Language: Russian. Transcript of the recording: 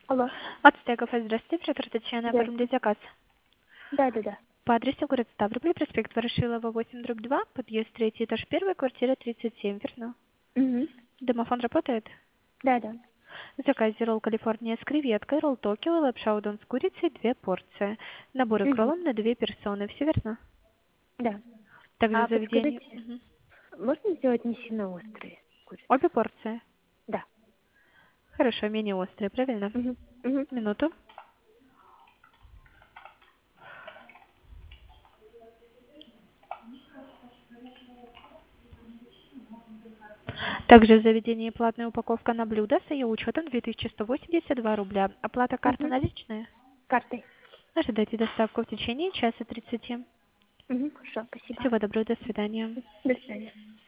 Алло. От Стегов, здравствуйте, оператор Татьяна, Да. оформили заказ. Да. По адресу город Ставрополь, проспект Ворошилова, 8/2, подъезд 3, этаж 1, квартира 37, верно? Угу. Домофон работает? Да. В заказе ролл Калифорния с креветкой, ролл Токио, лапша удон с курицей, 2 порции. Набор Угу. икролом на 2 персоны, все верно? Да. Также А заведение... подскажите, Мгм. можно сделать не сильно острые курицы? Обе порции? Да. Хорошо, менее острые, правильно? Угу. Минуту. Также в заведении платная упаковка на блюдо с ее учетом 2182 рубля. Оплата карта Угу. наличная? Картой. Ожидайте доставку в течение часа 30. Угу. Хорошо, спасибо. Всего доброго, до свидания. До свидания.